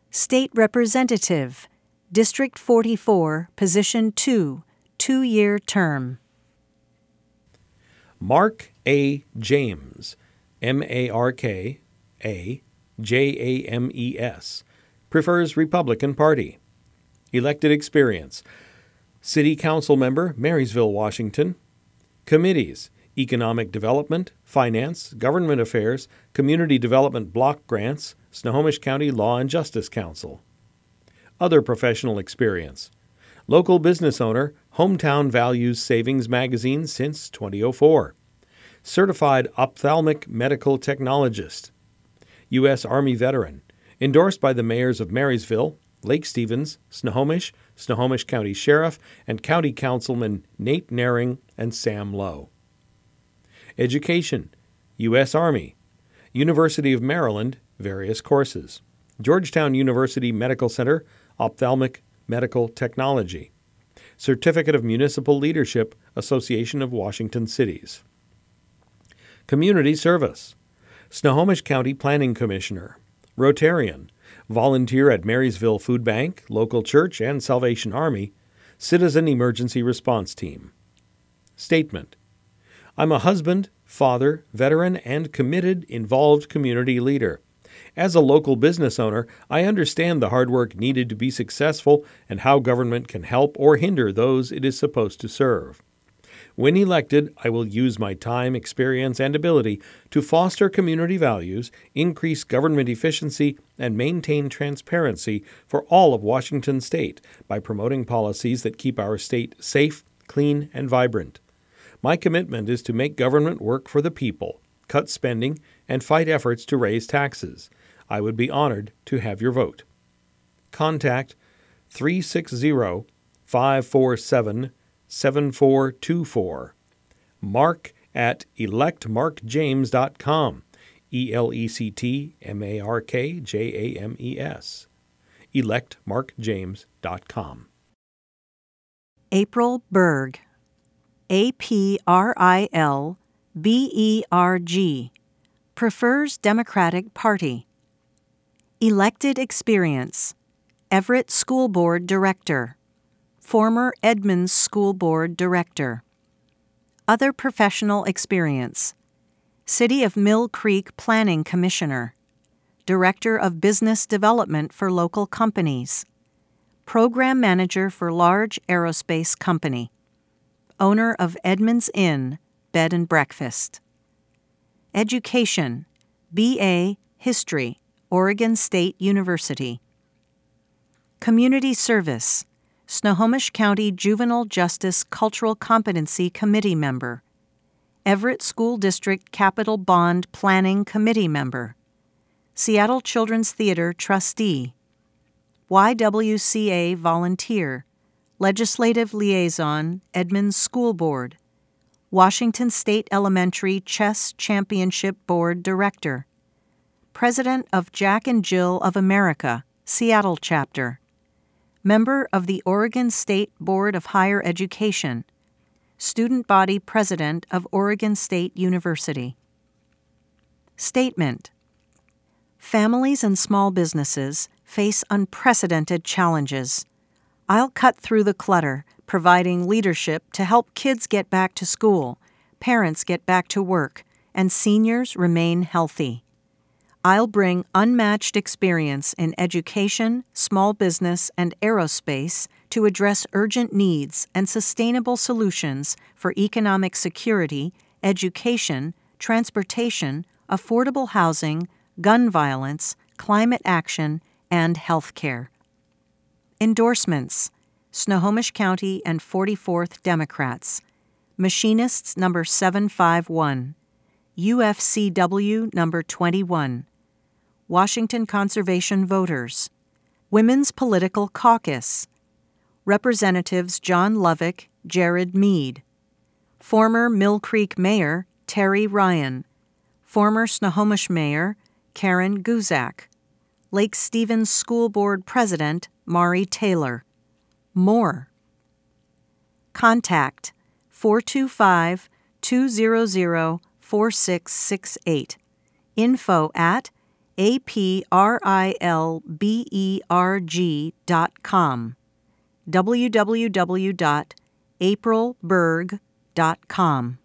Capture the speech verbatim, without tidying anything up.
State Representative, District forty-four, Position two, two-year term. Mark A. James, M A R K A J A M E S, prefers Republican Party. Elected experience: City Council member, Marysville, Washington. Committees: Economic Development, Finance, Government Affairs, Community Development Block Grants, Snohomish County Law and Justice Council. Other professional experience: local business owner, Hometown Values Savings Magazine since two thousand four. Certified ophthalmic medical technologist. U S Army veteran. Endorsed by the mayors of Marysville, Lake Stevens, Snohomish, Snohomish County Sheriff, and County Councilman Nate Naring and Sam Lowe. Education: U S Army. University of Maryland, various courses. Georgetown University Medical Center, Ophthalmic Medical Technology. Certificate of Municipal Leadership, Association of Washington Cities. Community service: Snohomish County Planning Commissioner. Rotarian. Volunteer at Marysville Food Bank, local church, and Salvation Army. Citizen Emergency Response Team. Statement: I'm a husband, father, veteran, and committed, involved community leader. As a local business owner, I understand the hard work needed to be successful and how government can help or hinder those it is supposed to serve. When elected, I will use my time, experience, and ability to foster community values, increase government efficiency, and maintain transparency for all of Washington State by promoting policies that keep our state safe, clean, and vibrant. My commitment is to make government work for the people, cut spending, and fight efforts to raise taxes. I would be honored to have your vote. Contact three six zero, five four seven, seven four two four. Mark at elect mark james dot com. E L E C T M A R K J A M E S. elect mark james dot com. April Berg, A P R I L B E R G, prefers Democratic Party. Elected experience: Everett School Board Director. Former Edmonds School Board Director. Other professional experience: City of Mill Creek Planning Commissioner. Director of Business Development for Local Companies. Program Manager for Large Aerospace Company. Owner of Edmonds Inn, Bed and Breakfast. Education: B A History, Oregon State University. Community service: Snohomish County Juvenile Justice Cultural Competency Committee member. Everett School District Capital Bond Planning Committee member. Seattle Children's Theater trustee. Y W C A volunteer. Legislative liaison, Edmonds School Board. Washington State Elementary Chess Championship Board director. President of Jack and Jill of America, Seattle chapter. Member of the Oregon State Board of Higher Education. Student Body President of Oregon State University. Statement: Families and small businesses face unprecedented challenges. I'll cut through the clutter, providing leadership to help kids get back to school, parents get back to work, and seniors remain healthy. I'll bring unmatched experience in education, small business, and aerospace to address urgent needs and sustainable solutions for economic security, education, transportation, affordable housing, gun violence, climate action, and health care. Endorsements: Snohomish County and forty-fourth Democrats. Machinists number seven five one. U F C W number twenty-one. Washington Conservation Voters. Women's Political Caucus. Representatives John Lovick, Jared Mead. Former Mill Creek Mayor Terry Ryan. Former Snohomish Mayor Karen Guzak. Lake Stevens School Board President Mari Taylor. More. Contact four two five, two zero zero, four six six eight. Info at A P R I L B E R G dot com, w w w dot april berg dot com.